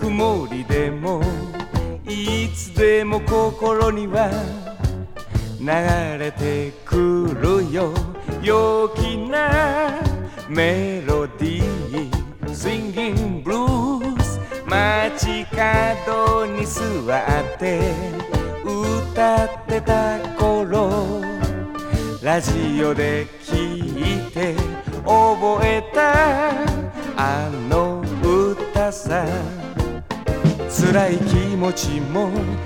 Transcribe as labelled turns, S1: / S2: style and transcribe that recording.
S1: 曇りでもいつでも心には流れてくるよ陽気なメロディー Swinging Blues 街角に座って歌ってた頃ラジオで聞いて覚えたあの歌さ辛い気持ちも